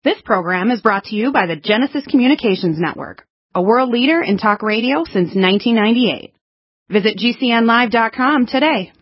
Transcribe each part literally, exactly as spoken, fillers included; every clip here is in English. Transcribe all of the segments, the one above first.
This program is brought to you by the Genesis Communications Network, a world leader in talk radio since nineteen ninety-eight. Visit G C N live dot com today.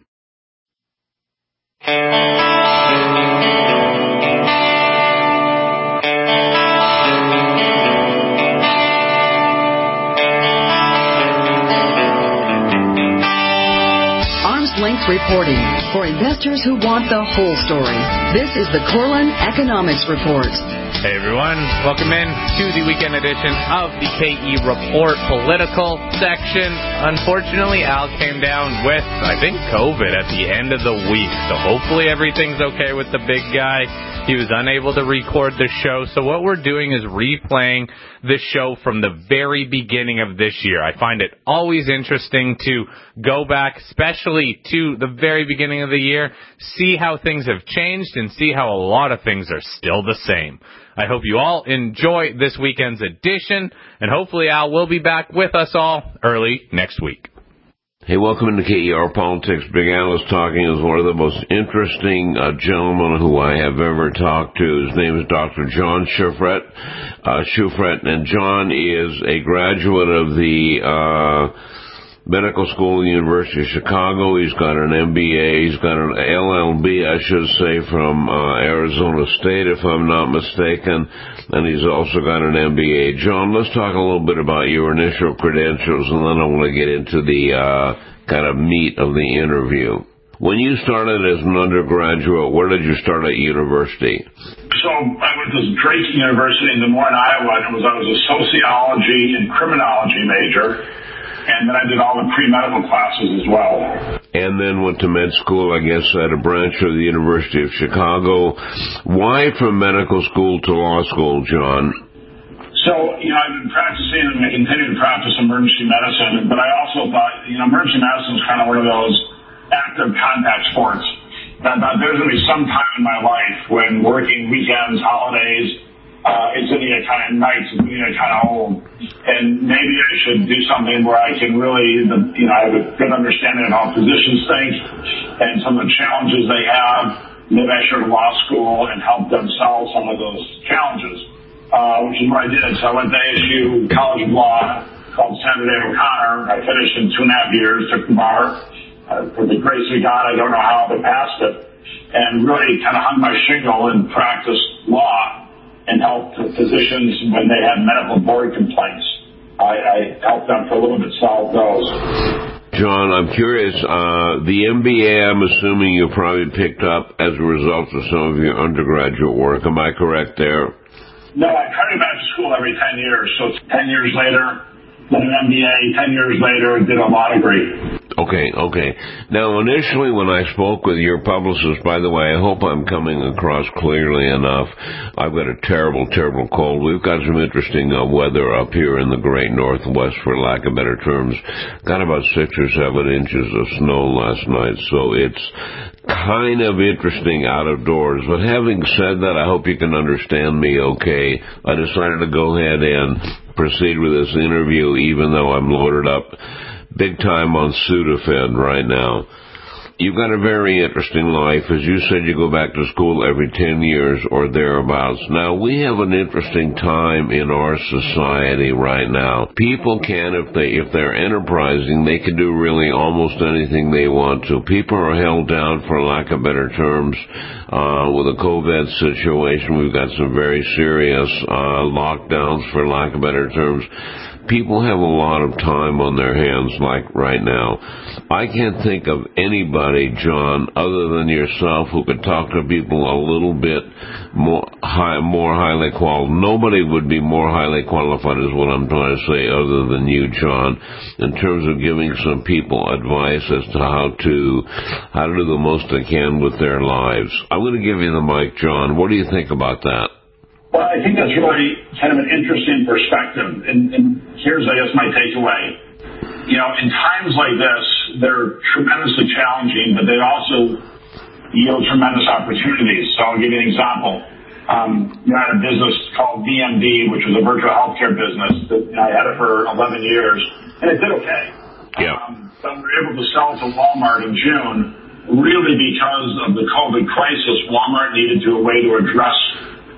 Arms Length Reporting for investors who want the whole story. This is the Corlin Economics Report. Hey everyone, welcome in to the weekend edition of the K E Report political section. Unfortunately, Al came down with, I think, COVID at the end of the week, so hopefully everything's okay with the big guy. He was unable to record the show, so what we're doing is replaying the show from the very beginning of this year. I find it always interesting to go back, especially to the very beginning of the year, see how things have changed and see how a lot of things are still the same. I hope you all enjoy this weekend's edition, and hopefully Al will be back with us all early next week. Hey, welcome to K E R Politics. Big Al is talking as one of the most interesting uh, gentlemen who I have ever talked to. His name is Doctor John Shufrett. Uh, Shufrett, and John is a graduate of the uh, medical school at the University of Chicago. He's got an M B A. He's got an L L B, I should say, from uh, Arizona State, if I'm not mistaken. And he's also got an M B A. John, let's talk a little bit about your initial credentials, and then I want to get into the uh, kind of meat of the interview. When you started as an undergraduate, where did you start at university? So I went to Drake University in Des Moines, Iowa, and it was, I was a sociology and criminology major. And then I did all the pre-medical classes as well. And then went to med school, I guess, at a branch of the University of Chicago. Why from medical school to law school, John? So, you know, I've been practicing and I continue to practice emergency medicine, but I also thought, you know, emergency medicine is kind of one of those active contact sports. I thought there's going to be some time in my life when working weekends, holidays, Uh, it's going to get kind of nights, it's going to get kind of old. And maybe I should do something where I can really, you know, I have a good understanding of how physicians think and some of the challenges they have. Maybe I should go to law school and help them solve some of those challenges, uh, which is what I did. So I went to A S U College of Law, called Sandra Day O'Connor. I finished in two and a half years, took the bar. Uh, for the grace of God, I don't know how I passed it. And really kind of hung my shingle and practiced law and helped physicians when they had medical board complaints. I, I helped them for a little bit solve those. John, I'm curious, uh, the M B A, I'm assuming you probably picked up as a result of some of your undergraduate work. Am I correct there? No, I try to go back to school every ten years. So ten years later, did an M B A, ten years later, did a law degree. Okay, okay. Now, initially when I spoke with your publicist, by the way, I hope I'm coming across clearly enough. I've got a terrible, terrible cold. We've got some interesting uh, weather up here in the great Northwest, for lack of better terms. Got about six or seven inches of snow last night, so it's kind of interesting out of doors. But having said that, I hope you can understand me okay. I decided to go ahead and proceed with this interview, even though I'm loaded up big time on Sudafed right now. You've got a very interesting life. As you said, you go back to school every ten years or thereabouts. Now, we have an interesting time in our society right now. People can, if they, if they're enterprising, they can do really almost anything they want to. People are held down, for lack of better terms, uh, with the COVID situation. We've got some very serious, uh, lockdowns, for lack of better terms. People have a lot of time on their hands, like right now. I can't think of anybody, John, other than yourself, who could talk to people a little bit more high, more highly qualified. Nobody would be more highly qualified, is what I'm trying to say, other than you, John, in terms of giving some people advice as to how to how to do the most they can with their lives. I'm going to give you the mic, John. What do you think about that? Well, I think that's really kind of an interesting perspective, and, and here's, I guess, my takeaway. You know, in times like this, they're tremendously challenging, but they also yield tremendous opportunities. So I'll give you an example. Um, you know, I had a business called V M D, which was a virtual healthcare business. That, you know, I had it for eleven years, and it did okay. Yeah. Um, but we were able to sell it to Walmart in June, really because of the COVID crisis. Walmart needed to a way to address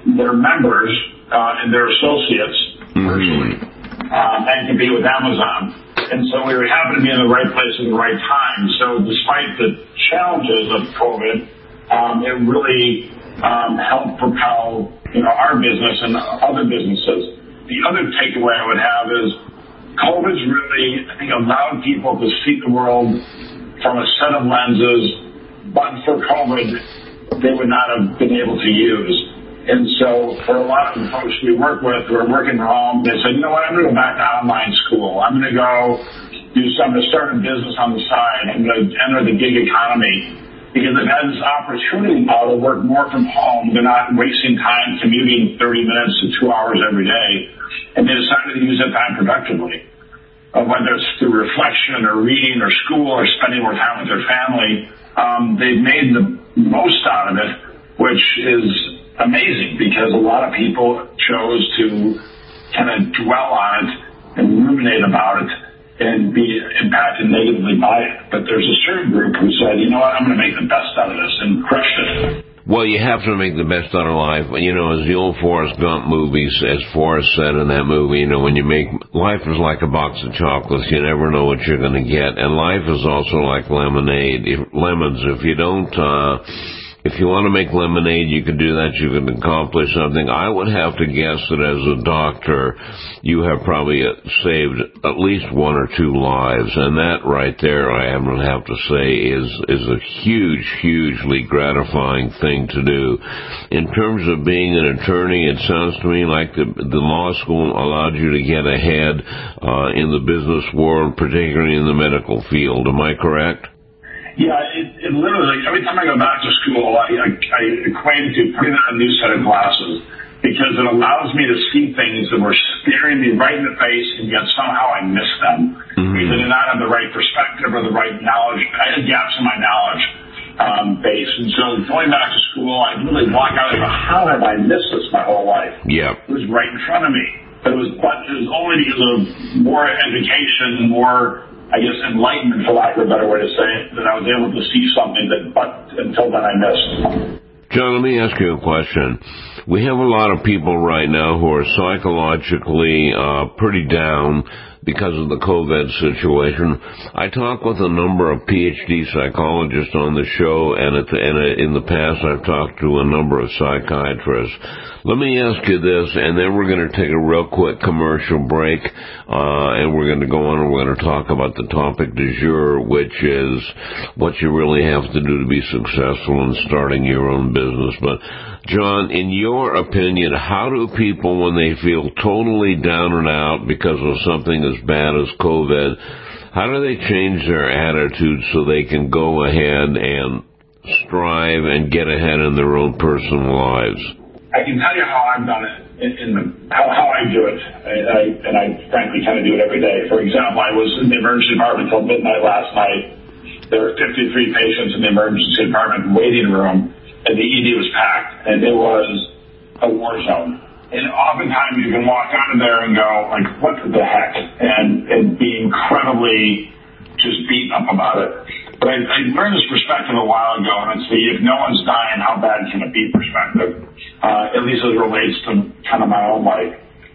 their members uh, and their associates mm-hmm. virtually um, and compete with Amazon. And so we happened to be in the right place at the right time. So despite the challenges of COVID, um, it really um, helped propel, you know, our business and other businesses. The other takeaway I would have is COVID's really, I think, allowed people to see the world from a set of lenses, but for COVID, they would not have been able to use. And so for a lot of the folks we work with who are working from home, they said, you know what, I'm going to go back to online school. I'm going to go do something to start a business on the side. I'm going to enter the gig economy because they've had this opportunity now to work more from home. They're not wasting time commuting thirty minutes to two hours every day. And they decided to use that time productively. Uh, whether it's through reflection or reading or school or spending more time with their family, um, they've made the most out of it, which is amazing because a lot of people chose to kind of dwell on it and ruminate about it and be impacted negatively by it. But there's a certain group who said, you know what, I'm going to make the best out of this and crushed it. Well, you have to make the best out of life. You know, as the old Forrest Gump movies, as Forrest said in that movie, you know, when you make, life is like a box of chocolates. You never know what you're going to get. And life is also like lemonade, if, lemons. If you don't, uh, if you want to make lemonade, you can do that. You can accomplish something. I would have to guess that as a doctor, you have probably saved at least one or two lives. And that right there, I would have to say, is, is a huge, hugely gratifying thing to do. In terms of being an attorney, it sounds to me like the, the law school allowed you to get ahead uh, in the business world, particularly in the medical field. Am I correct? Yeah, it, it literally, every time I go back to school, I, I, I equate it to putting on a new set of glasses because it allows me to see things that were staring me right in the face and yet somehow I miss them mm-hmm. because I did not have the right perspective or the right knowledge. I had gaps in my knowledge um, base. And so going back to school, I really walk out and go, how have I missed this my whole life? Yeah. It was right in front of me. But it was, but it was only because of more education, more, I guess, enlightenment, for lack of a better way to say it, that I was able to see something that, but until then, I missed. John, let me ask you a question. We have a lot of people right now who are psychologically uh, pretty down because of the COVID situation. I talk with a number of P H D psychologists on the show, and, at the, and in the past I've talked to a number of psychiatrists. Let me ask you this, and then we're going to take a real quick commercial break, uh, and we're going to go on and we're going to talk about the topic du jour, which is what you really have to do to be successful in starting your own business. But, John, in your opinion, how do people, when they feel totally down and out because of something as bad as COVID, how do they change their attitude so they can go ahead and strive and get ahead in their own personal lives? I can tell you how I've done it, in, in the, how, how I do it, I, I, and I frankly kind of do it every day. For example, I was in the emergency department until midnight last night. There were fifty-three patients in the emergency department waiting room, and the E D was packed, and it was a war zone. And oftentimes you can walk out of there and go, like, what the heck, and, and be incredibly just beaten up about it. But I, I learned this perspective a while ago, and it's the if no one's dying, how bad can it be perspective, uh, at least as it relates to kind of my own life.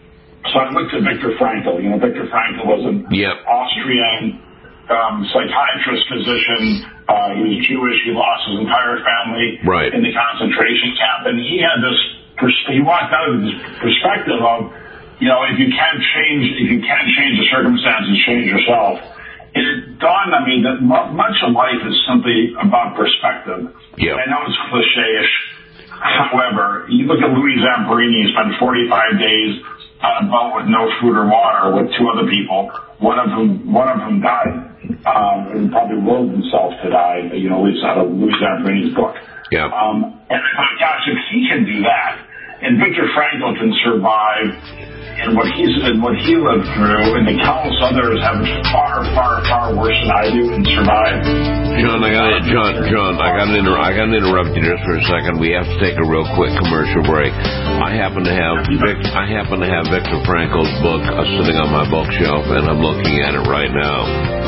So I looked at Viktor Frankl. You know, Viktor Frankl was an yep. Austrian um, psychiatrist physician. Uh, he was Jewish. He lost his entire family right. in the concentration camp. And he had this, pers- he walked out of this perspective of, you know, if you can't change, if you can't change the circumstances, change yourself. It dawned on me that much of life is simply about perspective. Yep. I know it's cliche-ish. However, you look at Louis Zamperini, he spent forty-five days on a boat with no food or water with two other people, one of whom one of whom died, um, and probably willed himself to die, you know, at least out of Louis Zamperini's book. Yep. Um, and I thought, gosh, if he can do that, and Viktor Frankl can survive, and what he's and what he lived through, and the countless others have far, far, far worse than I do and survive. John, I got John, John, I got to inter- I got to interrupt you just for a second. We have to take a real quick commercial break. I happen to have Vic, I happen to have Viktor Frankl's book uh, sitting on my bookshelf, and I'm looking at it right now.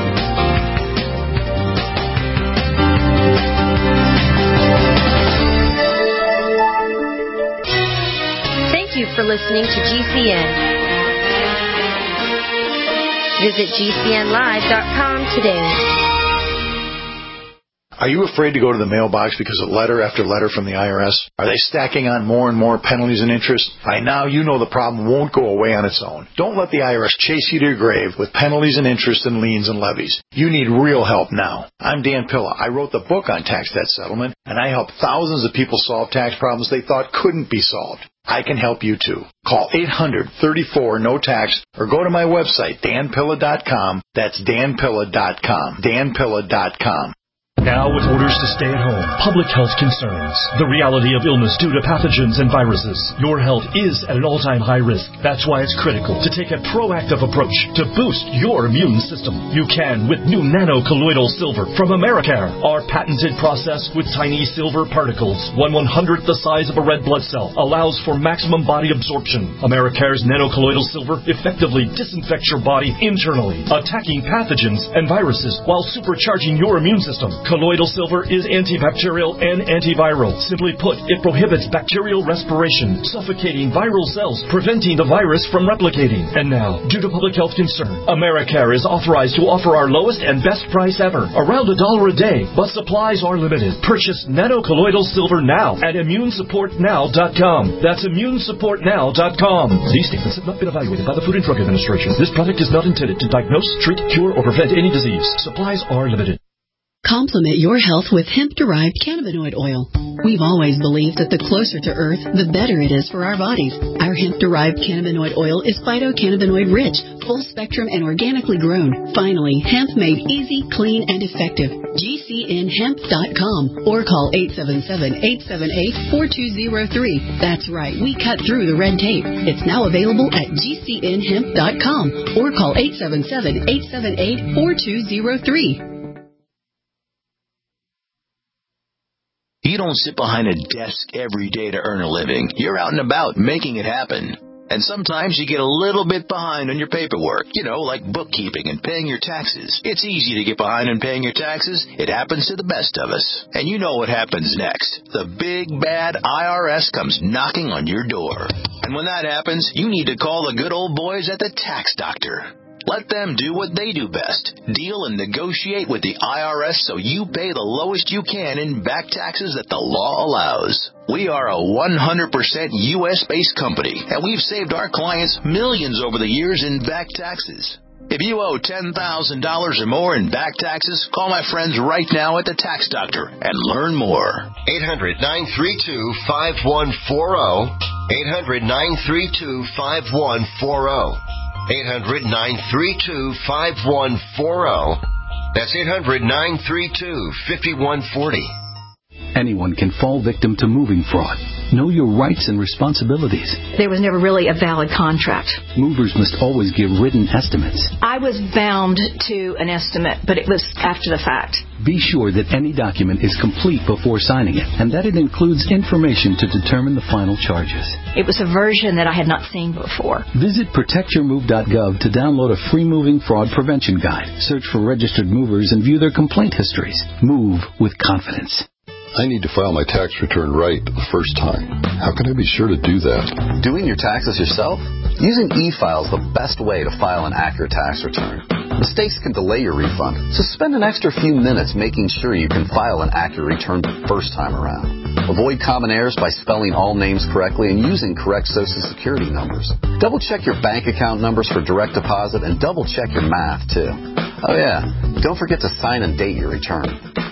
Thank you for listening to G C N. Visit G C N live dot com today. Are you afraid to go to the mailbox because of letter after letter from the I R S? Are they stacking on more and more penalties and interest? By now, you know the problem won't go away on its own. Don't let the I R S chase you to your grave with penalties and interest and liens and levies. You need real help now. I'm Dan Pilla. I wrote the book on tax debt settlement, and I help thousands of people solve tax problems they thought couldn't be solved. I can help you too. Call eight hundred, thirty-four, no tax or go to my website, dan pilla dot com. That's dan pilla dot com. dan pilla dot com. Now with orders to stay at home, public health concerns, the reality of illness due to pathogens and viruses, your health is at an all-time high risk. That's why it's critical to take a proactive approach to boost your immune system. You can with new nano-colloidal silver from Americare. Our patented process with tiny silver particles, one one-hundredth the size of a red blood cell, allows for maximum body absorption. Americare's nano-colloidal silver effectively disinfects your body internally, attacking pathogens and viruses while supercharging your immune system. Colloidal silver is antibacterial and antiviral. Simply put, it prohibits bacterial respiration, suffocating viral cells, preventing the virus from replicating. And now, due to public health concern, Americare is authorized to offer our lowest and best price ever, around a dollar a day, but supplies are limited. Purchase nano-colloidal silver now at immune support now dot com. That's immune support now dot com. These statements have not been evaluated by the Food and Drug Administration. This product is not intended to diagnose, treat, cure, or prevent any disease. Supplies are limited. Complement your health with hemp-derived cannabinoid oil. We've always believed that the closer to Earth, the better it is for our bodies. Our hemp-derived cannabinoid oil is phytocannabinoid-rich, full-spectrum, and organically grown. Finally, hemp made easy, clean, and effective. G C N hemp dot com or call eight seven seven, eight seven eight, four two zero three. That's right, we cut through the red tape. It's now available at G C N hemp dot com or call eight seven seven, eight seven eight, four two zero three. You don't sit behind a desk every day to earn a living. You're out and about making it happen. And sometimes you get a little bit behind on your paperwork, you know, like bookkeeping and paying your taxes. It's easy to get behind on paying your taxes. It happens to the best of us. And you know what happens next. The big, bad I R S comes knocking on your door. And when that happens, you need to call the good old boys at the Tax Doctor. Let them do what they do best. Deal and negotiate with the I R S so you pay the lowest you can in back taxes that the law allows. We are a one hundred percent U S-based company, and we've saved our clients millions over the years in back taxes. If you owe ten thousand dollars or more in back taxes, call my friends right now at the Tax Doctor and learn more. eight hundred, nine three two, five one four zero. eight hundred, nine three two, five one four zero. eight hundred, nine three two, five one four zero. That's eight hundred, nine three two, five one four zero. Anyone can fall victim to moving fraud. Know your rights and responsibilities. There was never really a valid contract. Movers must always give written estimates. I was bound to an estimate, but it was after the fact. Be sure that any document is complete before signing it, and that it includes information to determine the final charges. It was a version that I had not seen before. Visit protect your move dot gov to download a free moving fraud prevention guide. Search for registered movers and view their complaint histories. Move with confidence. I need to file my tax return right the first time. How can I be sure to do that? Doing your taxes yourself? Using e-file is the best way to file an accurate tax return. Mistakes can delay your refund, so spend an extra few minutes making sure you can file an accurate return the first time around. Avoid common errors by spelling all names correctly and using correct Social Security numbers. Double-check your bank account numbers for direct deposit and double-check your math, too. Oh, yeah, don't forget to sign and date your return.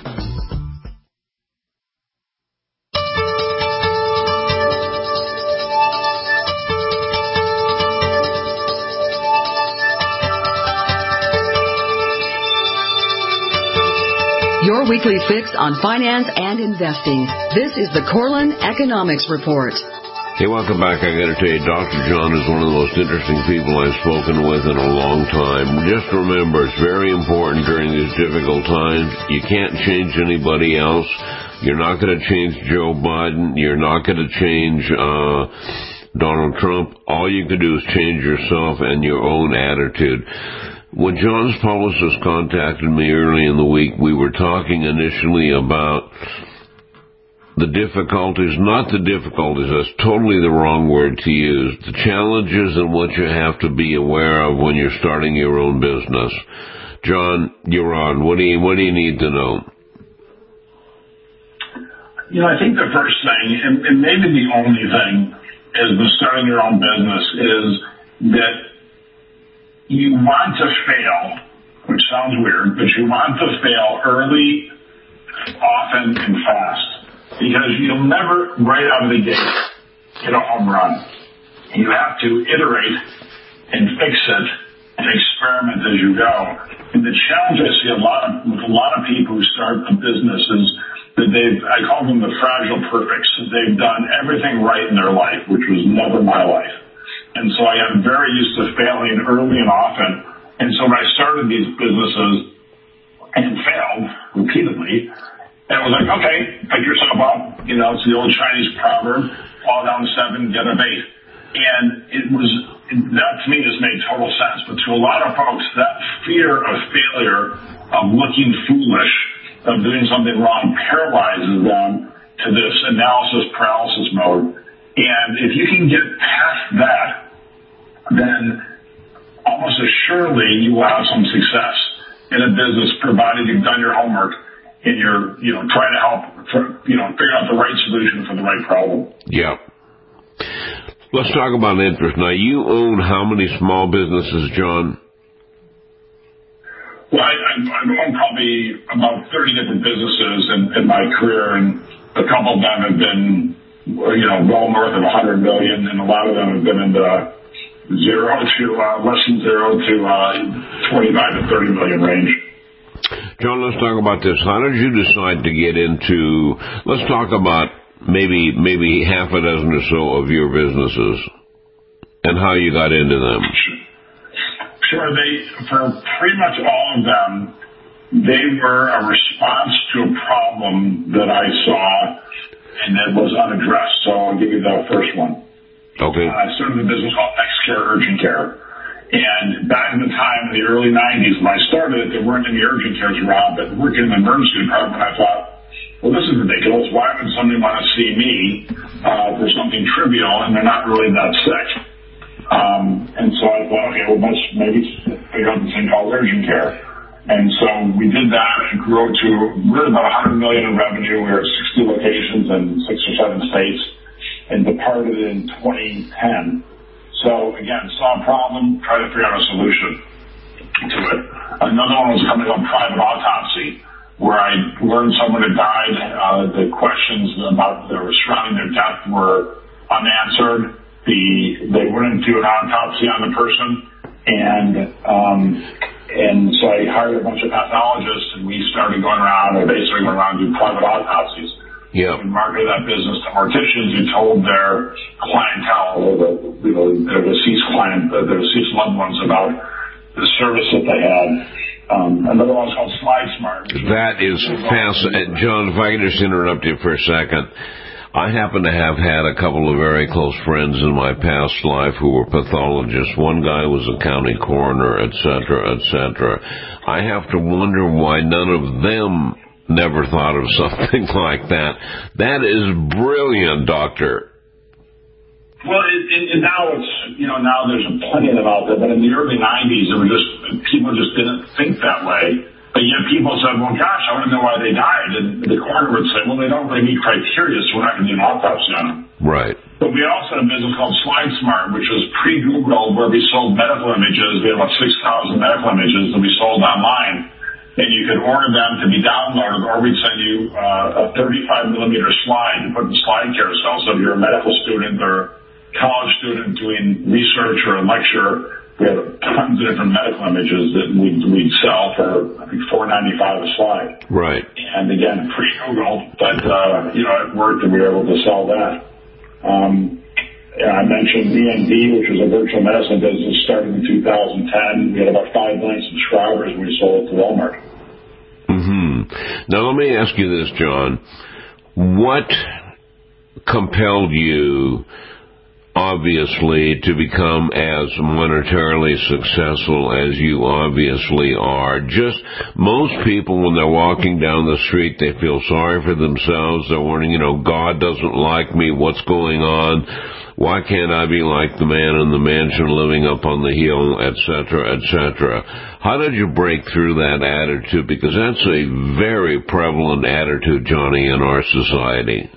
Your weekly fix on finance and investing. This is the Corlin Economics Report. Hey, welcome back. I got to tell you, Doctor John is one of the most interesting people I've spoken with in a long time. Just remember, it's very important during these difficult times. You can't change anybody else. You're not going to change Joe Biden. You're not going to change uh Donald Trump. All you can do is change yourself and your own attitude. When John's publicist contacted me early in the week, we were talking initially about the difficulties, not the difficulties, that's totally the wrong word to use, the challenges and what you have to be aware of when you're starting your own business. John, you're on. What do you, what do you need to know? You know, I think the first thing, and, and maybe the only thing, is with starting your own business is that you want to fail, which sounds weird, but you want to fail early, often, and fast. Because you'll never, right out of the gate, hit a home run. You have to iterate and fix it and experiment as you go. And the challenge I see a lot of, with a lot of people who start a business is that they've, I call them the fragile perfects. They've done everything right in their life, which was never my life. And so I am very used to failing early and often. And so when I started these businesses and failed repeatedly, and it was like, okay, pick yourself up. You know, it's the old Chinese proverb, fall down seven, get up eight. And it was, that to me just made total sense. But to a lot of folks, that fear of failure, of looking foolish, of doing something wrong, paralyzes them to this analysis paralysis mode. And if you can get past that, then almost assuredly you will have some success in a business, provided you've done your homework and you're, you know, trying to help, you know, figure out the right solution for the right problem. Yeah. Let's talk about interest. Now, you own how many small businesses, John? Well, I, I, I've owned probably about thirty different businesses in, in my career, and a couple of them have been, you know, well north of one hundred million, and a lot of them have been in the zero to uh, less than zero to uh, twenty-five to thirty million range. John, let's talk about this. How did you decide to get into, let's talk about maybe maybe half a dozen or so of your businesses and how you got into them. Sure. They, for pretty much all of them, they were a response to a problem that I saw and that was unaddressed. So I'll give you the first one. Okay. Uh, I started a business called X-Care Urgent Care. And back in the time, in the early nineties, when I started it, there weren't any urgent cares around, but working in the emergency department, I thought, well, this is ridiculous. Why would somebody want to see me uh, for something trivial and they're not really that sick? Um, and so I thought, okay, well, let's maybe figure out this thing called urgent care. And so we did that and grew to really about one hundred million dollars in revenue. We were at sixty locations in six or seven states and departed in twenty ten. So, again, saw a problem, tried to figure out a solution to it. Another one was a company called Private Autopsy, where I learned someone had died. Uh, the questions about that were surrounding their death were unanswered. The, they wouldn't do an autopsy on the person. And um, and so I hired a bunch of pathologists, and we started going around, or they started going around and do private autopsies. Yeah. We marketed that business to morticians who told their clientele, or the, you know, their deceased client, their deceased loved ones about the service that they had. Um, another one was called Slide Smart. That is fascinating. John, if I could just interrupt you for a second. I happen to have had a couple of very close friends in my past life who were pathologists. One guy was a county coroner, et cetera, et cetera. I have to wonder why none of them never thought of something like that. That is brilliant, Doctor. Well, it, it, and now it's, you know, now there's plenty of them out there, but in the early nineties, it was just, people just didn't think that way. But yet people said, well, gosh, I want to know why they died. And the coroner would say, well, they don't really meet criteria, so we're not going to do an autopsy on them. Right. But we also had a business called Slide Smart, which was pre-Google, where we sold medical images. We had about six thousand medical images that we sold online. And you could order them to be downloaded, or we'd send you uh, a thirty-five millimeter slide to put in the slide carousel. So if you're a medical student or college student doing research or a lecture, we had tons of different medical images that we'd, we'd sell for, I think, four ninety-five a slide. Right. And again, pre-Google, but, uh, you know, it worked and we were able to sell that. Um, I mentioned V N D, which was a virtual medicine business, started in two thousand ten. We had about five million subscribers when we sold it to Walmart. Mm-hmm. Now, let me ask you this, John. What compelled you obviously, to become as monetarily successful as you obviously are. Just most people, when they're walking down the street, they feel sorry for themselves. They're wondering, you know, God doesn't like me. What's going on? Why can't I be like the man in the mansion living up on the hill, et cetera, et cetera? How did you break through that attitude? Because that's a very prevalent attitude, Johnny, in our society.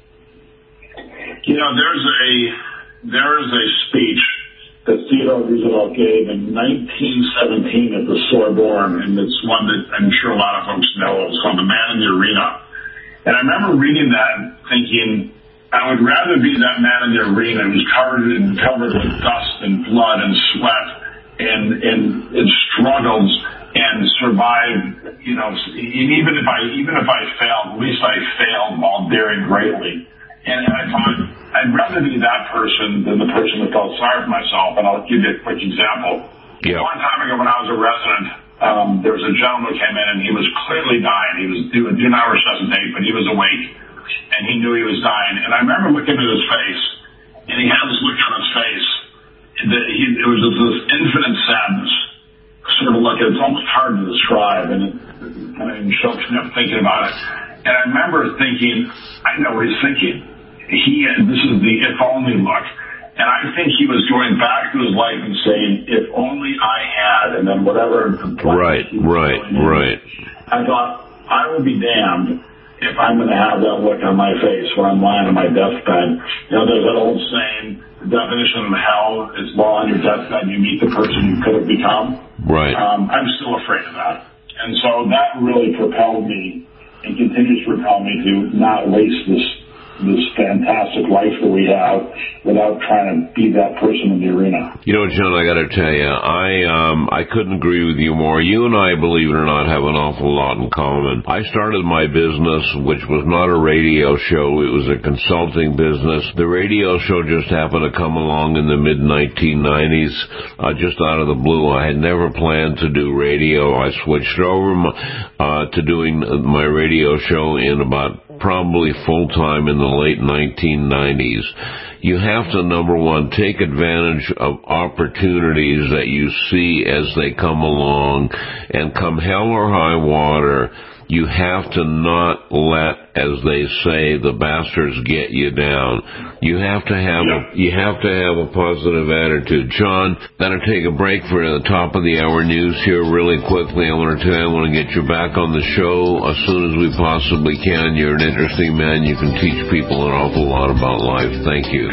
You know, there's a there is a speech that Theodore Roosevelt gave in nineteen seventeen at the Sorbonne, and it's one that I'm sure a lot of folks know. It's called The Man in the Arena. And I remember reading that and thinking, I would rather be that man in the arena who's covered and covered with dust and blood and sweat and, and, and struggles and survived, you know, and even if I, even if I failed, at least I failed while daring greatly. And, and I thought, I'd rather be that person than the person that felt sorry for myself. And I'll give you a quick example. Yeah. One time ago when I was a resident, um, there was a gentleman who came in and he was clearly dying. He was due, due an hour resuscitate, but he was awake. And he knew he was dying. And I remember looking at his face, and he had this look on his face. That he, it was this infinite sadness, sort of look. It's almost hard to describe, and it kind of chokes me up thinking about it. And I remember thinking, I know what he's thinking. He, this is the if only look. And I think he was going back to his life and saying, if only I had, and then whatever. Right, right, right. I thought, I will be damned if I'm going to have that look on my face when I'm lying on my deathbed. You know, there's that old saying, the definition of hell is while on your deathbed you meet the person you could have become. Right. Um, I'm still afraid of that. And so that really propelled me and continues to propel me to not waste this this fantastic life that we have without trying to be that person in the arena. You know, John, I got to tell you, I um, I couldn't agree with you more. You and I, believe it or not, have an awful lot in common. I started my business, which was not a radio show. It was a consulting business. The radio show just happened to come along in the mid nineteen nineties, uh, just out of the blue. I had never planned to do radio. I switched over my, uh, to doing my radio show in about probably full-time in the late nineteen nineties. You have to, number one, take advantage of opportunities that you see as they come along, and come hell or high water, you have to not let, as they say, the bastards get you down. You have to have a, you have to have a positive attitude. John, gotta take a break for the top of the hour news here really quickly. I want to tell you, I want to get you back on the show as soon as we possibly can. You're an interesting man. You can teach people an awful lot about life. Thank you.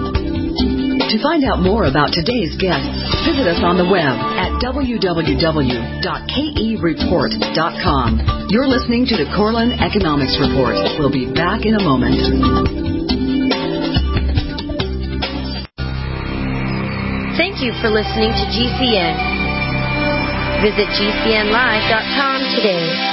To find out more about today's guests, visit us on the web at w w w dot k e report dot com. You're listening to the Corlin Economics Report. We'll be back in a moment. Thank you for listening to G C N. Visit g c n live dot com today.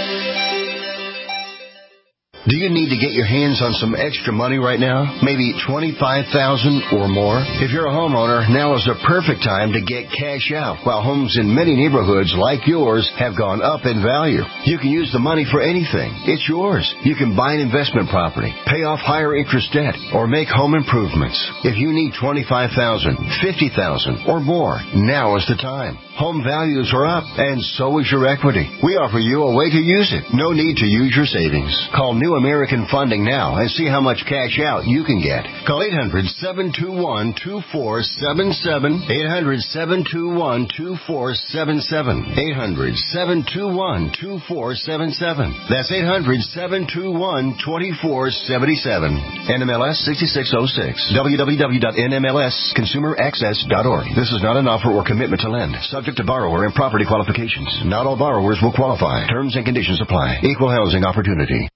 Do you need to get your hands on some extra money right now? Maybe twenty-five thousand dollars or more? If you're a homeowner, now is the perfect time to get cash out while homes in many neighborhoods like yours have gone up in value. You can use the money for anything. It's yours. You can buy an investment property, pay off higher interest debt, or make home improvements. If you need twenty-five thousand dollars, fifty thousand dollars, or more, now is the time. Home values are up, and so is your equity. We offer you a way to use it. No need to use your savings. Call New American Funding now and see how much cash out you can get. Call eight hundred, seven two one, two four seven seven, eight hundred, seven two one, two four seven seven, eight hundred, seven two one, two four seven seven. That's eight hundred, seven two one, two four seven seven. N M L S sixty-six oh six. w w w dot n m l s consumer access dot org. This is not an offer or commitment to lend. Subject to borrower and property qualifications. Not all borrowers will qualify. Terms and conditions apply. Equal housing opportunity.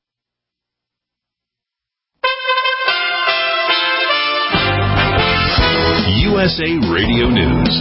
U S A Radio News.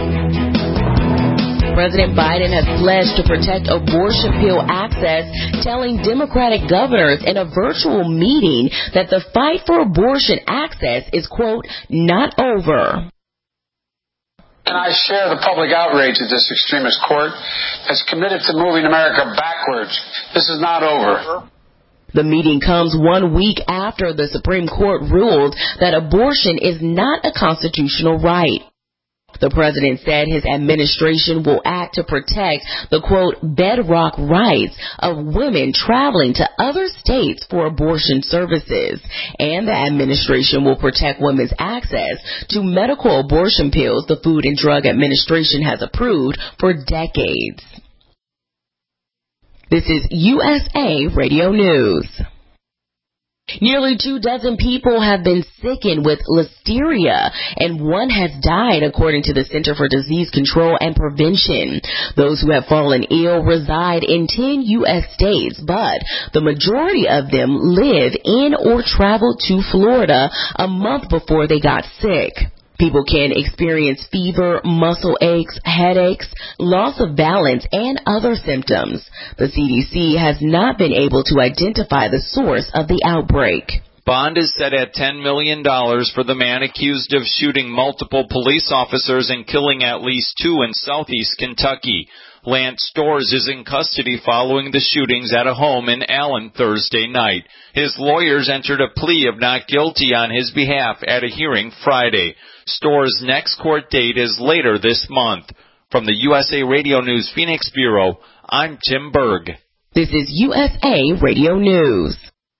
President Biden has pledged to protect abortion pill access, telling Democratic governors in a virtual meeting that the fight for abortion access is, quote, not over. And I share the public outrage at this extremist court that's committed to moving America backwards. This is not over. The meeting comes one week after the Supreme Court ruled that abortion is not a constitutional right. The president said his administration will act to protect the, quote, bedrock rights of women traveling to other states for abortion services. And the administration will protect women's access to medical abortion pills the Food and Drug Administration has approved for decades. This is U S A Radio News. Nearly two dozen people have been sickened with listeria, and one has died, according to the Center for Disease Control and Prevention. Those who have fallen ill reside in ten U S states, but the majority of them live in or traveled to Florida a month before they got sick. People can experience fever, muscle aches, headaches, loss of balance, and other symptoms. The C D C has not been able to identify the source of the outbreak. Bond is set at ten million dollars for the man accused of shooting multiple police officers and killing at least two in southeast Kentucky. Lance Storrs is in custody following the shootings at a home in Allen Thursday night. His lawyers entered a plea of not guilty on his behalf at a hearing Friday. Storrs' next court date is later this month. From the U S A Radio News Phoenix Bureau, I'm Tim Berg. This is U S A Radio News.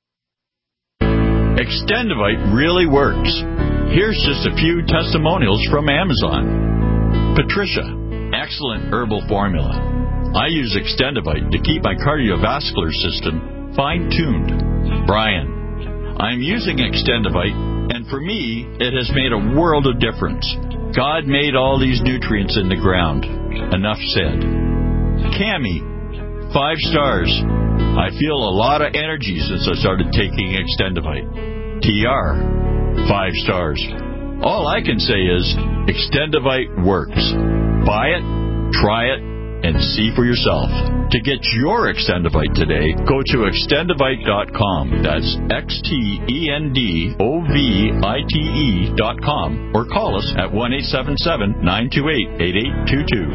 Extendivite really works. Here's just a few testimonials from Amazon. Patricia, excellent herbal formula. I use Extendivite to keep my cardiovascular system fine-tuned. Brian, I'm using Extendivite, and for me, it has made a world of difference. God made all these nutrients in the ground. Enough said. Cammie, five stars. I feel a lot of energy since I started taking Extendivite. T R, five stars. All I can say is Extendivite works. Buy it, try it, and see for yourself. To get your Extendivite today, go to extendivite dot com. That's X T E N D O V I T E dot com, or call us at one eight seven seven, nine two eight, eight eight two two.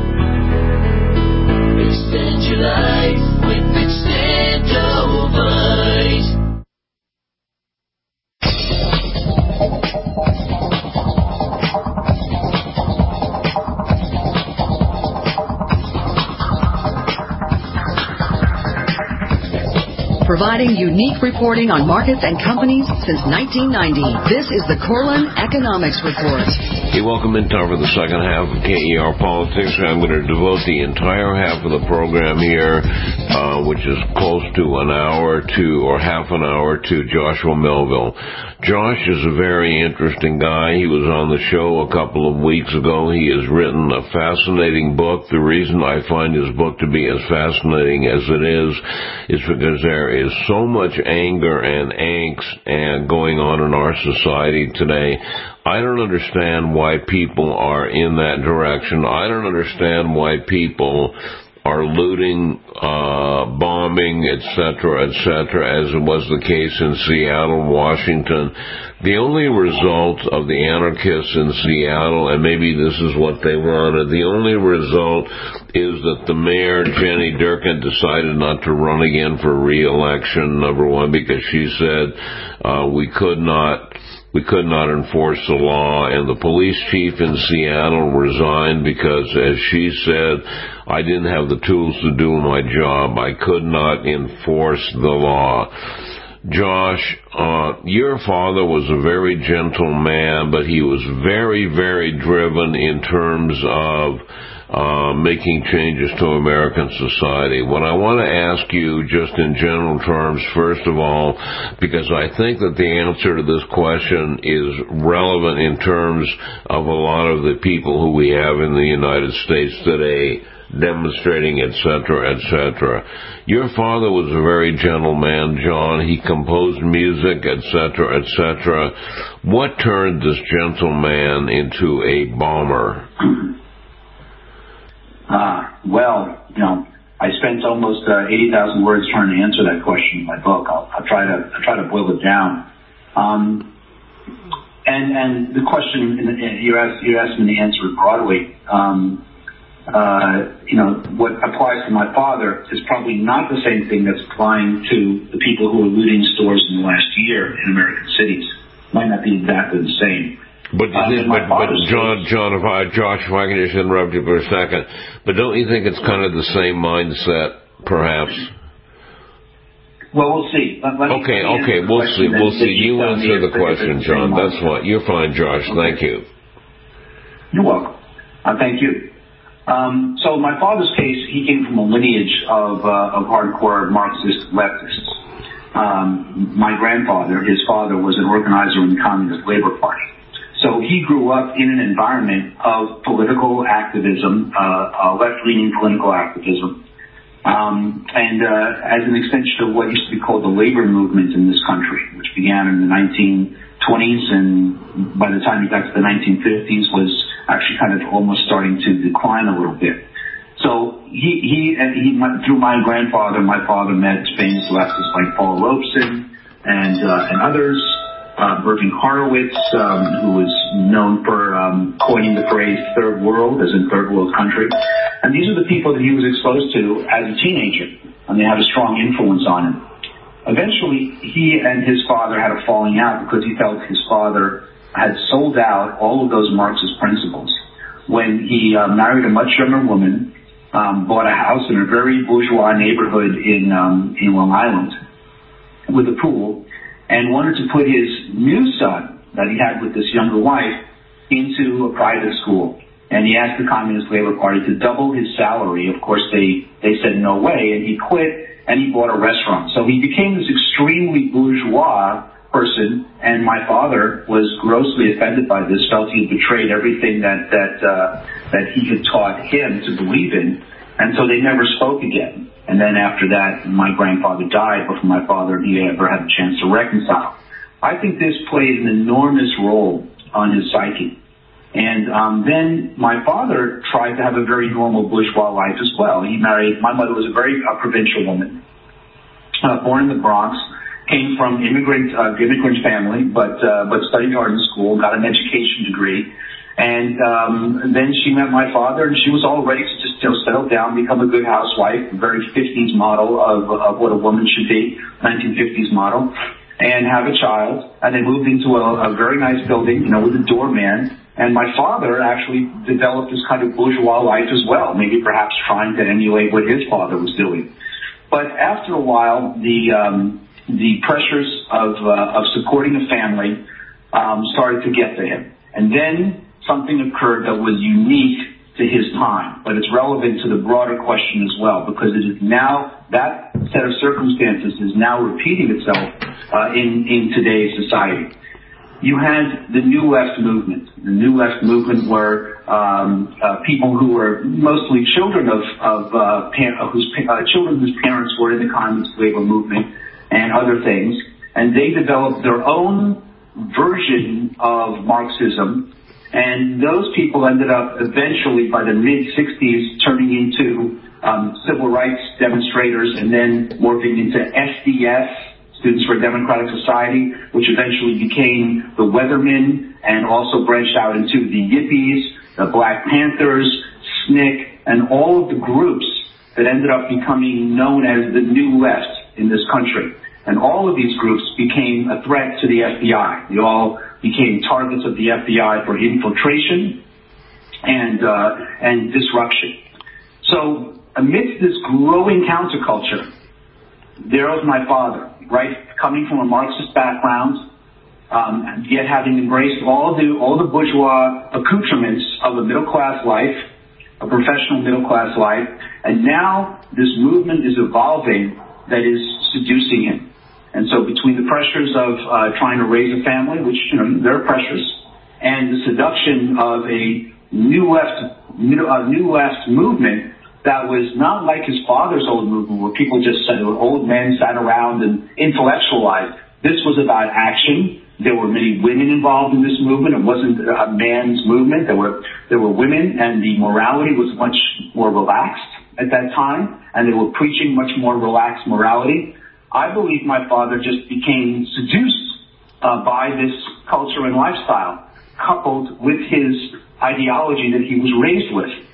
Extend your life with Extendivite. Providing unique reporting on markets and companies since nineteen ninety. This is the Corlin Economics Report. Hey, welcome in time for the second half of K E R Politics. I'm going to devote the entire half of the program here, uh, which is close to an hour to, or half an hour, to Joshua Melville. Josh is a very interesting guy. He was on the show a couple of weeks ago. He has written a fascinating book. The reason I find his book to be as fascinating as it is is because there is so much anger and angst and going on in our society today. I don't understand why people are in that direction. I don't understand why people are looting, uh, bombing, et cetera, et cetera, as it was the case in Seattle, Washington. The only result of the anarchists in Seattle, and maybe this is what they wanted, the only result is that the mayor, Jenny Durkan, decided not to run again for re-election, number one, because she said uh, we could not... We could not enforce the law, and the police chief in Seattle resigned because, as she said, I didn't have the tools to do my job. I could not enforce the law. Josh, uh, your father was a very gentle man, but he was very, very driven in terms of Uh, making changes to American society. What I want to ask you, just in general terms, first of all, because I think that the answer to this question is relevant in terms of a lot of the people who we have in the United States today, demonstrating, et cetera, et cetera. Your father was a very gentle man, John. He composed music, et cetera, et cetera. What turned this gentle man into a bomber? Uh, well, you know, I spent almost uh, eighty thousand words trying to answer that question in my book. I'll, I'll try to I'll try to boil it down. Um, and and the question you asked you asked me to answer it broadly. Um, uh, you know, what applies to my father is probably not the same thing that's applying to the people who are looting stores in the last year in American cities. Might not be exactly the same. But, uh, but, but, but John, John, if I, Josh, if I can just interrupt you for a second, but don't you think it's kind of the same mindset, perhaps? Well, we'll see. Let, let okay, me okay, we'll see, we'll see. You answer the question, John. That's fine. You're fine, Josh. Okay. Thank you. You're welcome. Uh, thank you. Um, so my father's case, he came from a lineage of, uh, of hardcore Marxist leftists. Um, my grandfather, his father, was an organizer in the Communist Labor Party. So he grew up in an environment of political activism, uh, uh, left-leaning political activism, um, and uh, as an extension of what used to be called the labor movement in this country, which began in the nineteen twenties and by the time he got to the nineteen fifties was actually kind of almost starting to decline a little bit. So he, he, he through my grandfather, my father met famous leftists like Paul Robeson and uh, and others. Uh, Irving Horowitz, um, who was known for um, coining the phrase third world, as in third world country. And these are the people that he was exposed to as a teenager, and they had a strong influence on him. Eventually, he and his father had a falling out because he felt his father had sold out all of those Marxist principles. When he uh, married a much younger woman, um, bought a house in a very bourgeois neighborhood in, um, in Long Island with a pool, and wanted to put his new son that he had with this younger wife into a private school. And he asked the Communist Labor Party to double his salary. Of course, they, they said no way, and he quit, and he bought a restaurant. So he became this extremely bourgeois person, and my father was grossly offended by this, felt he had betrayed everything that, that, uh, that he had taught him to believe in, and so they never spoke again. And then after that, my grandfather died before my father and he ever had a chance to reconcile. I think this played an enormous role on his psyche. And um, then my father tried to have a very normal bourgeois life as well. He married, my mother was a very uh, provincial woman, uh, born in the Bronx, came from immigrant uh, immigrant family, but uh, but studied hard in school, got an education degree. And um, then she met my father, and she was all ready to just you know, settle down, become a good housewife, a very fifties model of, of what a woman should be, nineteen fifties model, and have a child. And they moved into a, a very nice building, you know, with a doorman. And my father actually developed this kind of bourgeois life as well, maybe perhaps trying to emulate what his father was doing. But after a while, the um, the pressures of uh, of supporting a family um, started to get to him, and then something occurred that was unique to his time, but it's relevant to the broader question as well, because it is now, that set of circumstances is now repeating itself uh, in, in today's society. You had the New Left movement. The New Left movement were um, uh, people who were mostly children of, of uh, pa- whose uh, children whose parents were in the Communist Labor movement and other things, and they developed their own version of Marxism. And those people ended up eventually, by the mid-sixties, turning into um, civil rights demonstrators and then morphing into S D S, Students for a Democratic Society, which eventually became the Weathermen and also branched out into the Yippies, the Black Panthers, S N C C, and all of the groups that ended up becoming known as the New Left in this country. And all of these groups became a threat to the F B I. They all became targets of the F B I for infiltration and uh, and disruption. So amidst this growing counterculture, there was my father, right, coming from a Marxist background, um, yet having embraced all the all the bourgeois accoutrements of a middle class life, a professional middle class life, and now this movement is evolving that is seducing him. And so between the pressures of uh, trying to raise a family, which, you know, there are pressures, and the seduction of a new left, new, uh, new left movement that was not like his father's old movement where people just said, old men sat around and intellectualized. This was about action. There were many women involved in this movement. It wasn't a man's movement. There were, there were women, and the morality was much more relaxed at that time, and they were preaching much more relaxed morality. I believe my father just became seduced uh, by this culture and lifestyle, coupled with his ideology that he was raised with.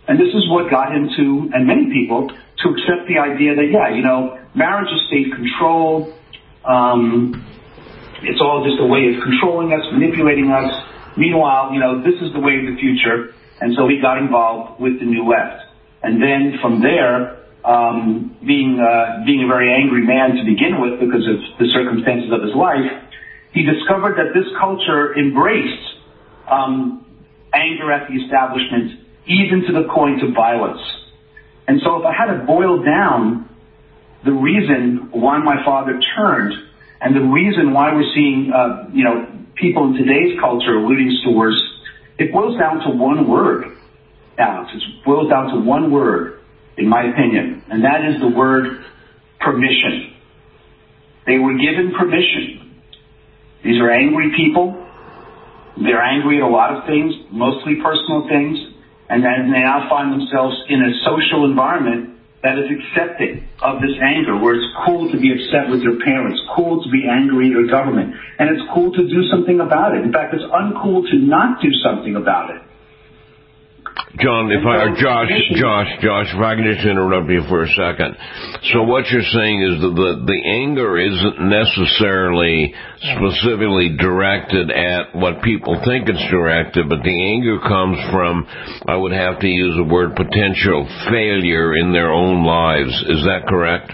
And this is what got him to, and many people, to accept the idea that, yeah, you know, marriage is state control. Um, it's all just a way of controlling us, manipulating us. Meanwhile, you know, this is the way of the future. And so he got involved with the New Left. And then from there, um, being, uh, being a very angry man to begin with because of the circumstances of his life, he discovered that this culture embraced um, anger at the establishment, even to the point of violence. And so if I had to boil down the reason why my father turned and the reason why we're seeing, uh, you know, people in today's culture looting stores, it boils down to one word, Alex. It boils down to one word, in my opinion, and that is the word permission. They were given permission. These are angry people. They're angry at a lot of things, mostly personal things. And then they now find themselves in a social environment that is accepting of this anger, where it's cool to be upset with your parents, cool to be angry at your government, and it's cool to do something about it. In fact, it's uncool to not do something about it. John, if I, Josh, Josh, Josh, if I can just interrupt you for a second. So what you're saying is that the, the anger isn't necessarily specifically directed at what people think it's directed, but the anger comes from, I would have to use the word potential failure in their own lives. Is that correct?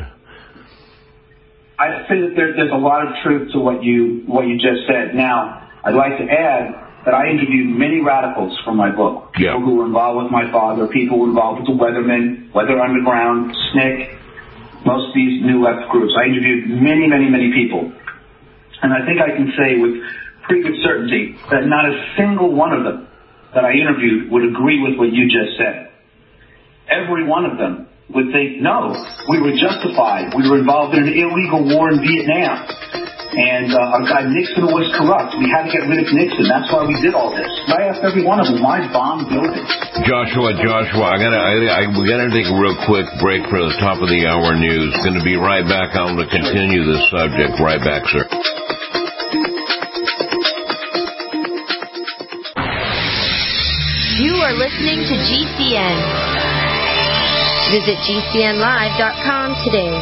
I'd say that there, there's a lot of truth to what you, what you just said. Now, I'd like to add that I interviewed many radicals for my book. People yeah. who were involved with my father, people who were involved with the Weathermen, Weather Underground, S N C C, most of these new left groups. I interviewed many, many, many people. And I think I can say with pretty good certainty that not a single one of them that I interviewed would agree with what you just said. Every one of them would think, no, we were justified. We were involved in an illegal war in Vietnam. And uh, our guy Nixon was corrupt. We had to get rid of Nixon. That's why we did all this. And I asked every one of them, why bomb buildings? Joshua, Joshua, I gotta, I, I, we gotta take a real quick break for the top of the hour news. Going to be right back. I'm going to continue this subject. Right back, sir. You are listening to G C N. Visit G C N live dot com today.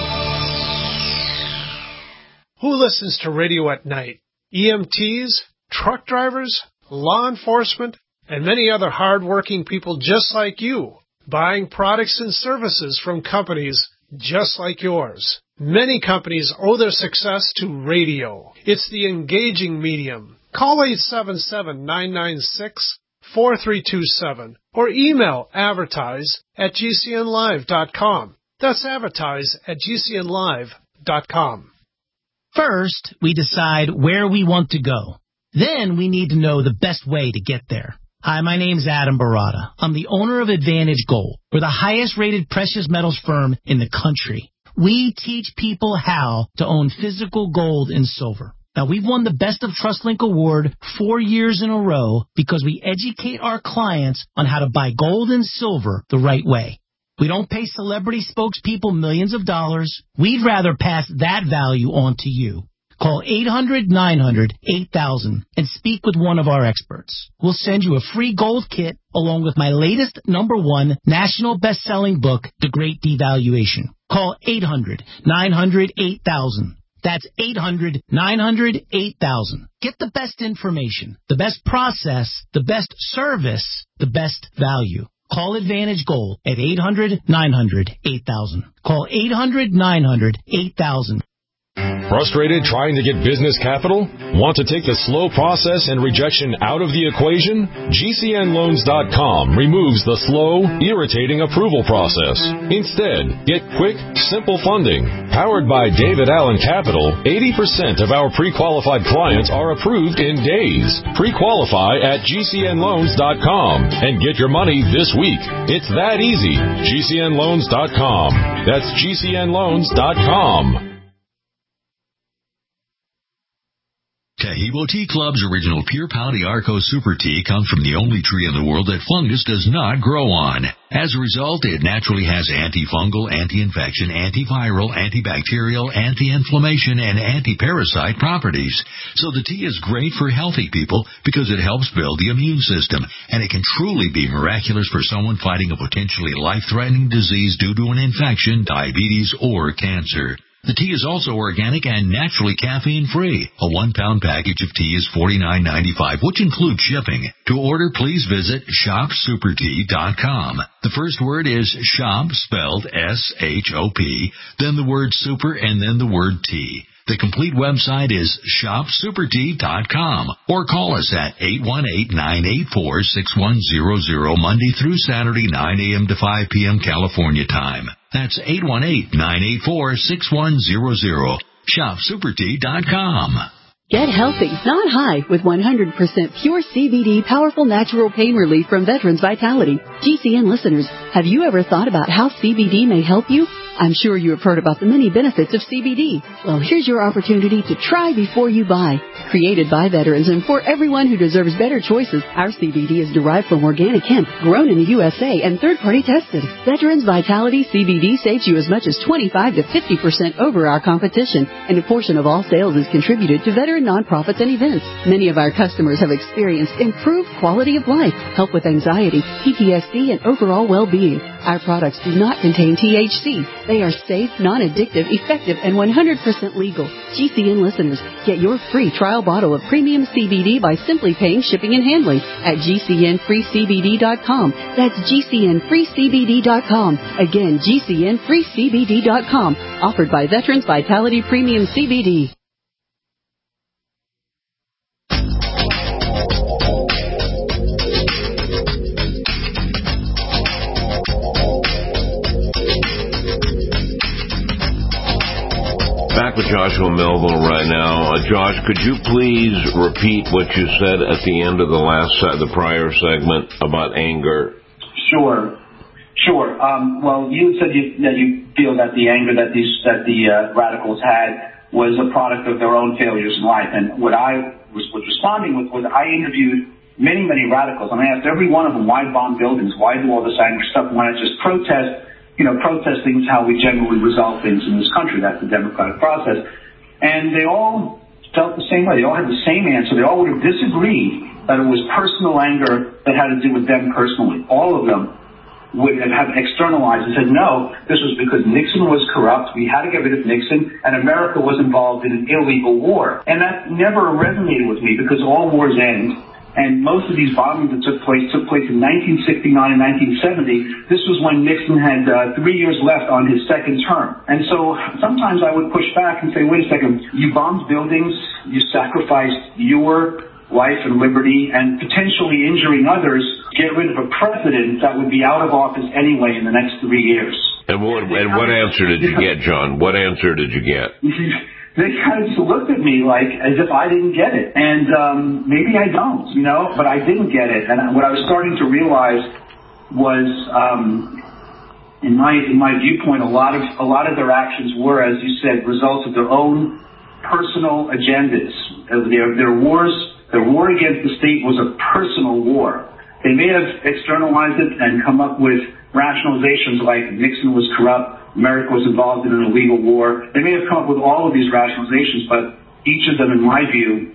Who listens to radio at night? E M Ts, truck drivers, law enforcement, and many other hard-working people just like you, buying products and services from companies just like yours. Many companies owe their success to radio. It's the engaging medium. Call eight seven seven, nine nine six, four three two seven or email advertise at G C N live dot com. That's advertise at G C N live dot com. First, we decide where we want to go. Then we need to know the best way to get there. Hi, my name's Adam Barada. I'm the owner of Advantage Gold. We're the highest-rated precious metals firm in the country. We teach people how to own physical gold and silver. Now, we've won the Best of TrustLink Award four years in a row because we educate our clients on how to buy gold and silver the right way. We don't pay celebrity spokespeople millions of dollars. We'd rather pass that value on to you. Call eight hundred, nine hundred, eight thousand and speak with one of our experts. We'll send you a free gold kit along with my latest number one national best-selling book, The Great Devaluation. Call eight hundred, nine hundred, eight thousand. That's eight hundred, nine hundred, eight thousand. Get the best information, the best process, the best service, the best value. Call Advantage Gold at eight hundred, nine hundred, eight thousand. Call eight hundred, nine hundred, eight thousand. Frustrated trying to get business capital? Want to take the slow process and rejection out of the equation? G C N loans dot com removes the slow, irritating approval process. Instead, get quick, simple funding. Powered by David Allen Capital, eighty percent of our pre-qualified clients are approved in days. Pre-qualify at G C N loans dot com and get your money this week. It's that easy. G C N loans dot com. That's G C N loans dot com. K E Kibo Tea Club's original Pure Pau d'Arco Super Tea comes from the only tree in the world that fungus does not grow on. As a result, it naturally has antifungal, anti-infection, antiviral, antibacterial, anti-inflammation, and anti-parasite properties. So the tea is great for healthy people because it helps build the immune system, and it can truly be miraculous for someone fighting a potentially life-threatening disease due to an infection, diabetes, or cancer. The tea is also organic and naturally caffeine-free. A one-pound package of tea is forty-nine ninety-five, which includes shipping. To order, please visit shop super tea dot com. The first word is shop, spelled S H O P, then the word super, and then the word tea. The complete website is shop super tea dot com, or call us at eight one eight, nine eight four, six one zero zero Monday through Saturday, nine a.m. to five p.m. California time. That's eight one eight, nine eight four, six one zero zero. shop super tea dot com. Get healthy, not high, with one hundred percent pure C B D powerful natural pain relief from Veterans Vitality. G C N listeners, have you ever thought about how C B D may help you? I'm sure you have heard about the many benefits of C B D. Well, here's your opportunity to try before you buy. Created by veterans and for everyone who deserves better choices, our C B D is derived from organic hemp, grown in the U S A and third-party tested. Veterans Vitality C B D saves you as much as twenty-five to fifty percent over our competition, and a portion of all sales is contributed to veteran nonprofits and events. Many of our customers have experienced improved quality of life, help with anxiety, P T S D, and overall well-being. Our products do not contain T H C. They are safe, non-addictive, effective, and one hundred percent legal. G C N listeners, get your free trial bottle of premium C B D by simply paying shipping and handling at G C N free C B D dot com. That's G C N free C B D dot com. Again, G C N free C B D dot com. Offered by Veterans Vitality Premium C B D. Back with Joshua Melville right now. Uh, Josh, could you please repeat what you said at the end of the last, uh, the prior segment about anger? Sure, sure. Um, well, you said you, that you feel that the anger that these that the uh, radicals had was a product of their own failures in life, and what I was, was responding with was I interviewed many, many radicals, and I asked every one of them why bomb buildings, why do all this angry stuff, why not just protest. You know, protesting is how we generally resolve things in this country. That's the democratic process. And they all felt the same way. They all had the same answer. They all would have disagreed that it was personal anger that had to do with them personally. All of them would have externalized and said, no, this was because Nixon was corrupt. We had to get rid of Nixon, and America was involved in an illegal war. And that never resonated with me because all wars end. And most of these bombings that took place took place in nineteen sixty-nine and nineteen seventy. This was when Nixon had uh, three years left on his second term. And so sometimes I would push back and say, wait a second, you bombed buildings, you sacrificed your life and liberty and potentially injuring others, get rid of a president that would be out of office anyway in the next three years. And what, and what answer did you get, John? What answer did you get? They kind of just looked at me like as if I didn't get it. And um, maybe I don't, you know, but I didn't get it. And what I was starting to realize was, um, in my in my viewpoint, a lot of a lot of their actions were, as you said, results of their own personal agendas. Their their wars, their war against the state was a personal war. They may have externalized it and come up with rationalizations like Nixon was corrupt, America was involved in an illegal war. They may have come up with all of these rationalizations, but each of them, in my view,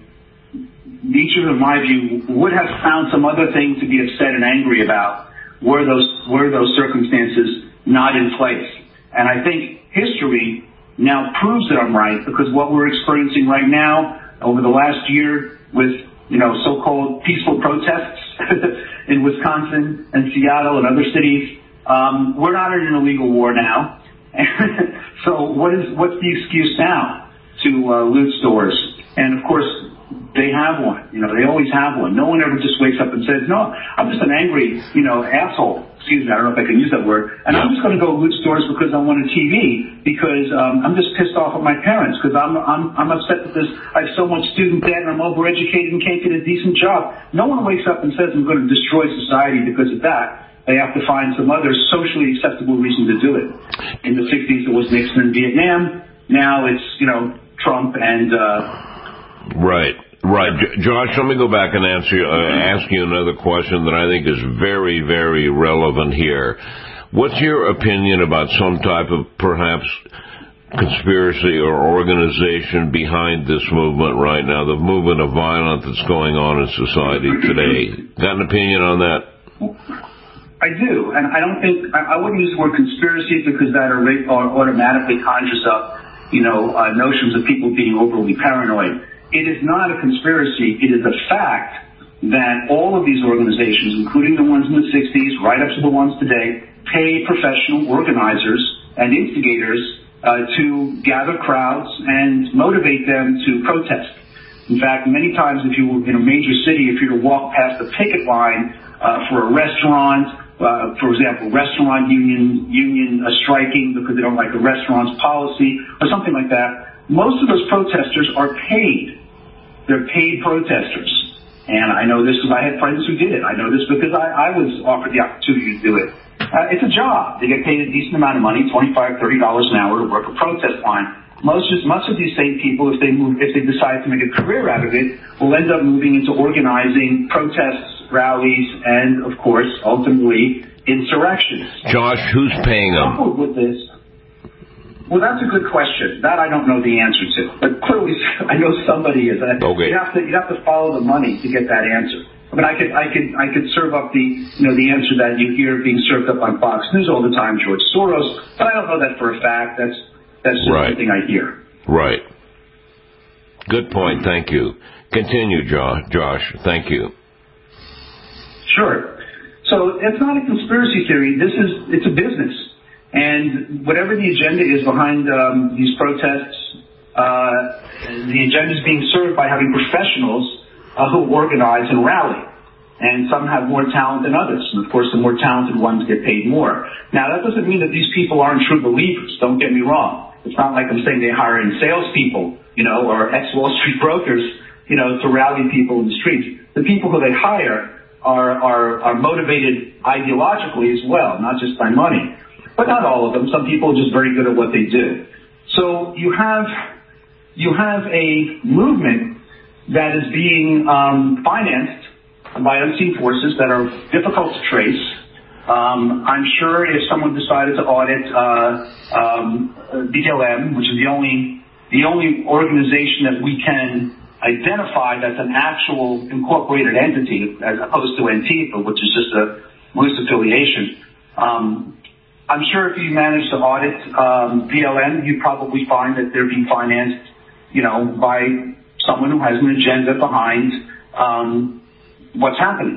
each of them, in my view, would have found some other thing to be upset and angry about were those were those circumstances not in place. And I think history now proves that I'm right, because what we're experiencing right now over the last year with, you know, so-called peaceful protests in Wisconsin and Seattle and other cities, um, we're not in an illegal war now. So what is what's the excuse now to uh, loot stores? And of course, they have one. You know, they always have one. No one ever just wakes up and says, "No, I'm just an angry, you know, asshole." Excuse me, I don't know if I can use that word. And I'm just going to go loot stores because I want a T V, because um, I'm just pissed off at my parents, because I'm I'm I'm upset that this I have so much student debt and I'm overeducated and can't get a decent job. No one wakes up and says, "I'm going to destroy society because of that." They have to find some other socially acceptable reason to do it. In the sixties, it was Nixon and Vietnam. Now it's, you know, Trump and... Uh, right. Right. J- Josh, let me go back and answer, uh, ask you another question that I think is very, very relevant here. What's your opinion about some type of perhaps conspiracy or organization behind this movement right now, the movement of violence that's going on in society today? Got an opinion on that? I do, and I don't think, I wouldn't use the word conspiracy because that automatically conjures up, you know, uh, notions of people being overly paranoid. It is not a conspiracy. It is a fact that all of these organizations, including the ones in the sixties, right up to the ones today, pay professional organizers and instigators uh, to gather crowds and motivate them to protest. In fact, many times if you were in a major city, if you were to walk past the picket line uh, for a restaurant, Uh, for example, restaurant union union uh, striking because they don't like the restaurant's policy or something like that, most of those protesters are paid. They're paid protesters. And I know this because I had friends who did it. I know this because I, I was offered the opportunity to do it. Uh, it's a job. They get paid a decent amount of money, twenty-five dollars, thirty dollars an hour to work a protest line. Most, most of these same people, if they move, if they decide to make a career out of it, will end up moving into organizing protests, rallies, and, of course, ultimately, insurrections. Josh, who's paying them? Coupled with this, well, that's a good question. That I don't know the answer to. But clearly, I know somebody is. Okay. You have to, you have to follow the money to get that answer. I mean, I could, I could, I could serve up the, you know, the answer that you hear being served up on Fox News all the time, George Soros. But I don't know that for a fact. That's That's just right. something I hear. Right. Good point. Thank you. Continue, Josh. Thank you. Sure. So it's not a conspiracy theory. This is, it's a business. And whatever the agenda is behind um, these protests, uh, the agenda is being served by having professionals uh, who organize and rally. And some have more talent than others. And, of course, the more talented ones get paid more. Now, that doesn't mean that these people aren't true believers. Don't get me wrong. It's not like I'm saying they hire in salespeople, you know, or ex-Wall Street brokers, you know, to rally people in the streets. The people who they hire are, are, are motivated ideologically as well, not just by money. But not all of them. Some people are just very good at what they do. So you have, you have a movement that is being um, financed by unseen forces that are difficult to trace. Um, I'm sure if someone decided to audit uh, um, B L M, which is the only the only organization that we can identify that's an actual incorporated entity, as opposed to Antifa, which is just a loose affiliation. Um, I'm sure if you manage to audit um, B L M, you probably find that they're being financed, you know, by someone who has an agenda behind um, what's happening,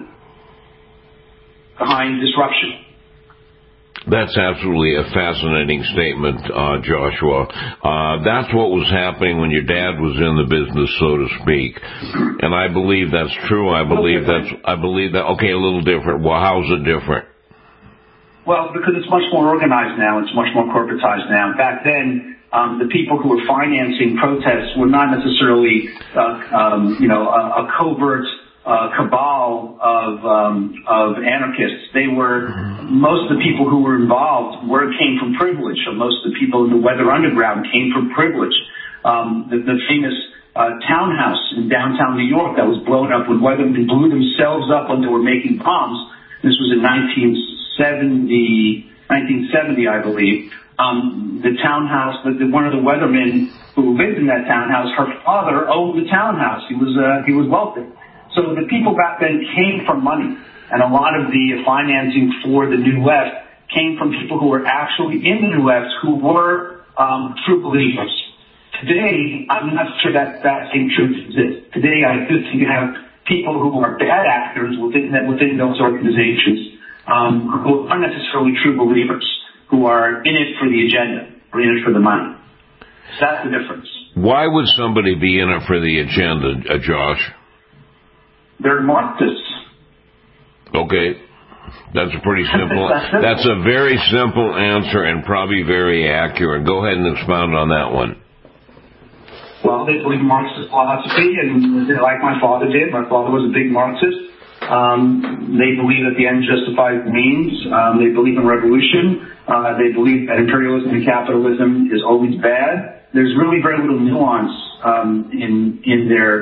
behind disruption. That's absolutely a fascinating statement, uh, Joshua. Uh, that's what was happening when your dad was in the business, so to speak. And I believe that's true. I believe that's, I believe that, okay, a little different. Well, how's it different? Well, because it's much more organized now. It's much more corporatized now. Back then, um, the people who were financing protests were not necessarily, uh, um, you know, a, a covert Uh, cabal of um, of anarchists. They were, most of the people who were involved were came from privilege. So most of the people in the Weather Underground came from privilege. Um, the, the famous uh, townhouse in downtown New York that was blown up when Weathermen blew themselves up when they were making bombs. This was in nineteen seventy, nineteen seventy, I believe. Um, the townhouse, the, the, one of the Weathermen who lived in that townhouse, her father owned the townhouse. He was uh, he was wealthy. So the people back then came from money, and a lot of the financing for the New Left came from people who were actually in the New Left who were um, true believers. Today, I'm not sure that that same truth exists. Today, I do think you have people who are bad actors within within those organizations um, who aren't necessarily true believers, who are in it for the agenda, or in it for the money. So that's the difference. Why would somebody be in it for the agenda, uh, Josh? They're Marxists. Okay. That's a pretty simple, that's a very simple answer and probably very accurate. Go ahead and expound on that one. Well, they believe in Marxist philosophy, and like my father did. My father was a big Marxist. Um, they believe that the end justifies the means. Um, they believe in revolution. Uh, they believe that imperialism and capitalism is always bad. There's really very little nuance um, in in their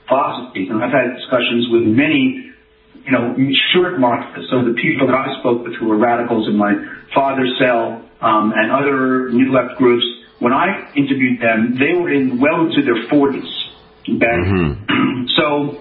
philosophies. And I've had discussions with many, you know, short Marxists. So the people that I spoke with who were radicals in my father's cell um, and other New Left groups, when I interviewed them, they were in well into their forties. Okay? Mm-hmm. So,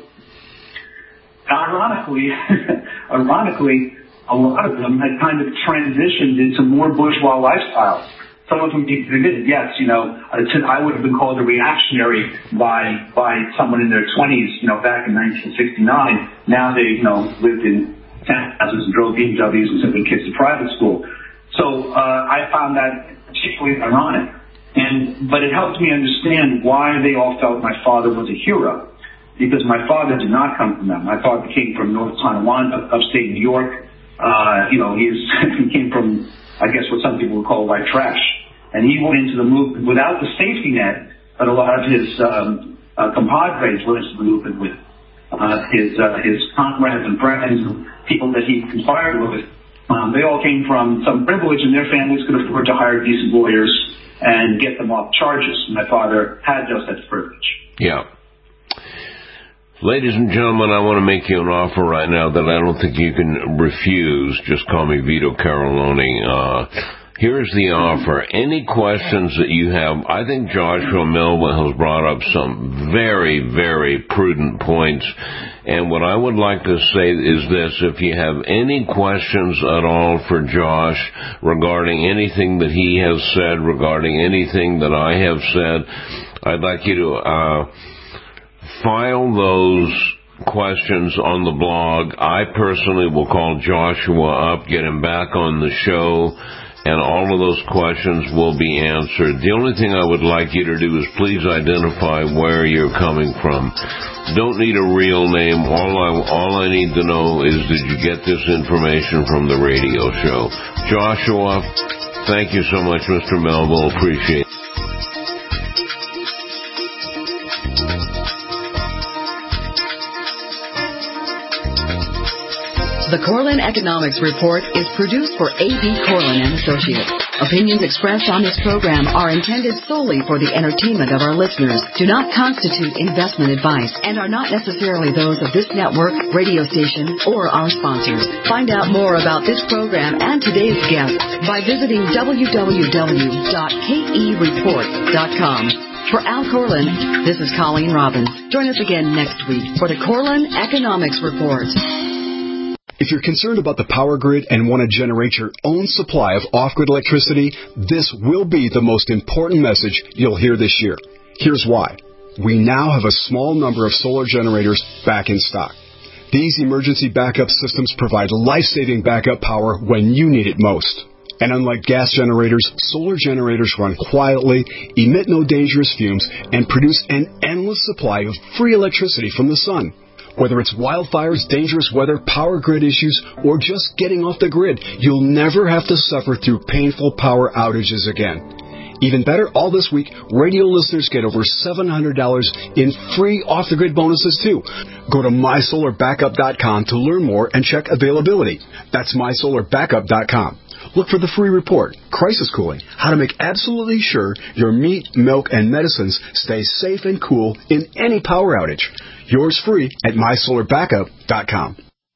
ironically, ironically, a lot of them had kind of transitioned into more bourgeois lifestyles. Some of them admitted, yes, you know, I would have been called a reactionary by by someone in their twenties, you know, back in nineteen sixty-nine. Now they, you know, lived in townhouses and drove B M Ws and sent their kids to private school. So uh, I found that particularly ironic. And but it helped me understand why they all felt my father was a hero, because my father did not come from them. My father came from North Tonawanda, upstate New York. Uh, you know, he's, he came from, I guess, what some people would call white trash. And he went into the movement without the safety net, but a lot of his um, uh, compadres went into the movement with. Uh, his uh, his comrades and friends, people that he conspired with, um, they all came from some privilege, and their families could afford to hire decent lawyers and get them off charges. My father had just that privilege. Yeah. Ladies and gentlemen, I want to make you an offer right now that I don't think you can refuse. Just call me Vito Carolone. Uh, here's the offer. Any questions that you have, I think Joshua Melville has brought up some very, very prudent points. And what I would like to say is this: if you have any questions at all for Josh regarding anything that he has said, regarding anything that I have said, I'd like you to uh, file those questions on the blog. I personally will call Joshua up, get him back on the show, and all of those questions will be answered. The only thing I would like you to do is please identify where you're coming from. Don't need a real name. All I, all I need to know is, did you get this information from the radio show? Joshua, thank you so much, Mister Melville. Appreciate it. The Corlin Economics Report is produced for A B Corlin and Associates. Opinions expressed on this program are intended solely for the entertainment of our listeners, do not constitute investment advice, and are not necessarily those of this network, radio station, or our sponsors. Find out more about this program and today's guests by visiting w w w dot k e report dot com. For Al Corlin, this is Colleen Robbins. Join us again next week for the Corlin Economics Report. If you're concerned about the power grid and want to generate your own supply of off-grid electricity, this will be the most important message you'll hear this year. Here's why. We now have a small number of solar generators back in stock. These emergency backup systems provide life-saving backup power when you need it most. And unlike gas generators, solar generators run quietly, emit no dangerous fumes, and produce an endless supply of free electricity from the sun. Whether it's wildfires, dangerous weather, power grid issues, or just getting off the grid, you'll never have to suffer through painful power outages again. Even better, all this week, radio listeners get over seven hundred dollars in free off-the-grid bonuses, too. Go to my solar backup dot com to learn more and check availability. That's my solar backup dot com. Look for the free report, Crisis Cooling, how to make absolutely sure your meat, milk, and medicines stay safe and cool in any power outage. Yours free at my solar backup dot com.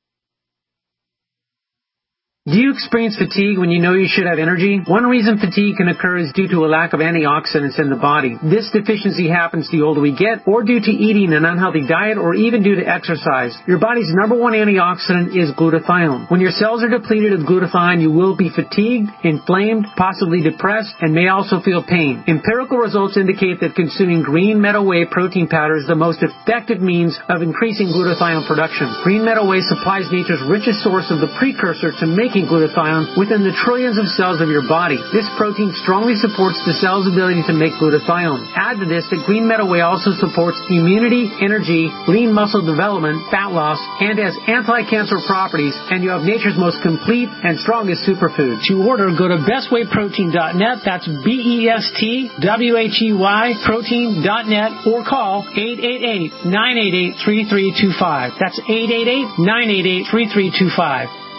Do you experience fatigue when you know you should have energy? One reason fatigue can occur is due to a lack of antioxidants in the body. This deficiency happens the older we get, or due to eating an unhealthy diet, or even due to exercise. Your body's number one antioxidant is glutathione. When your cells are depleted of glutathione, you will be fatigued, inflamed, possibly depressed, and may also feel pain. Empirical results indicate that consuming green meadow whey protein powder is the most effective means of increasing glutathione production. Green meadow whey supplies nature's richest source of the precursor to make glutathione within the trillions of cells of your body. This protein strongly supports the cell's ability to make glutathione. Add to this that green meadow whey also supports immunity, energy, lean muscle development, fat loss, and has anti-cancer properties, and you have nature's most complete and strongest superfood. To order, go to best whey protein dot net. That's B E S T W H E Y protein dot net, or call eight eight eight, nine eight eight, three three two five. That's eight eight eight, nine eight eight, three three two five.